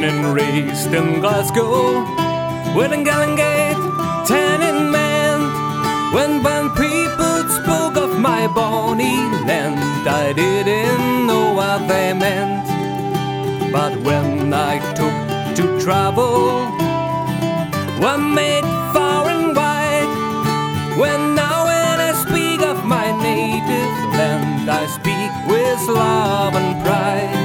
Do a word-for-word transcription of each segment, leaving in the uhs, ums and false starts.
and raised in Glasgow, with in Gallingate, ten in Mend. When when people spoke of my bonny land, I didn't know what they meant. But when I took to travel, one made far and wide. When now when I speak of my native land, I speak with love and pride.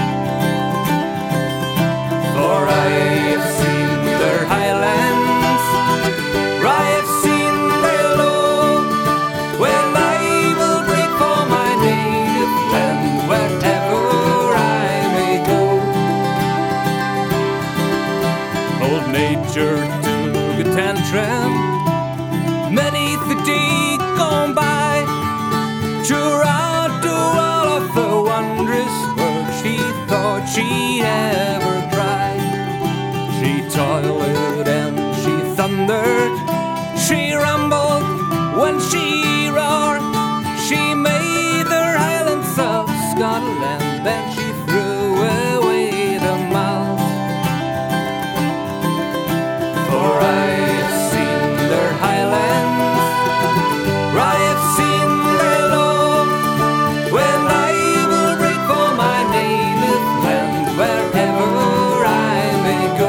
For I have seen their highlands, I have seen their low. When I will break for my native land, wherever I may go. Old nature took a tantrum, many the day gone by, throughout to all of the wondrous world she thought she'd ever cry. She toiled and she thundered, she rumbled when she roared. She made the highlands of Scotland, then she threw away the malt. For I have seen their highlands, I have seen their low. When I will break for my native land, wherever I may go.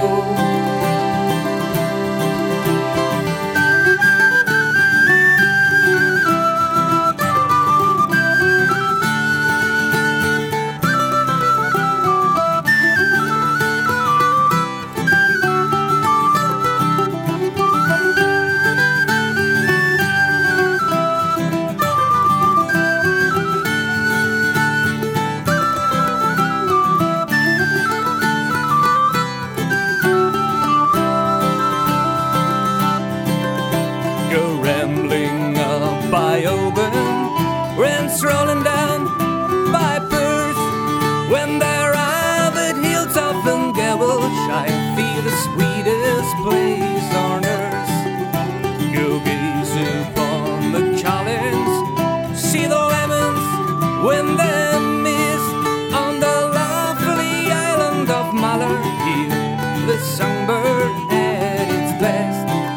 Go rambling up by Oban, rents rolling down by Perth. When there are the hills of Ungarish, I feel the sweetest place on earth. Go gaze upon the Collins, see the lemons when they're mist on the lovely island of Muller. Here the songbird at its best.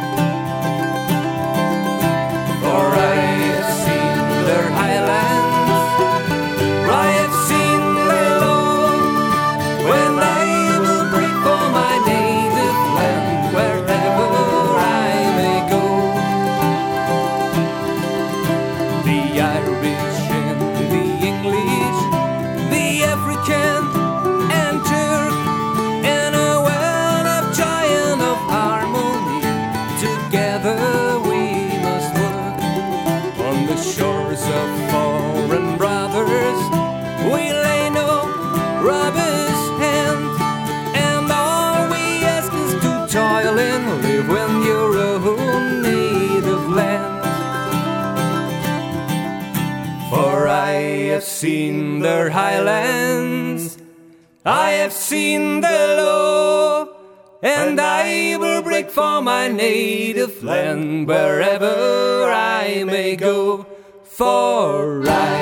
Shores of foreign brothers, we lay no robber's hand, and all we ask is to toil and live in your own native land. For I have seen their highlands, I have seen their low, and I will break for my native land wherever I may go. For I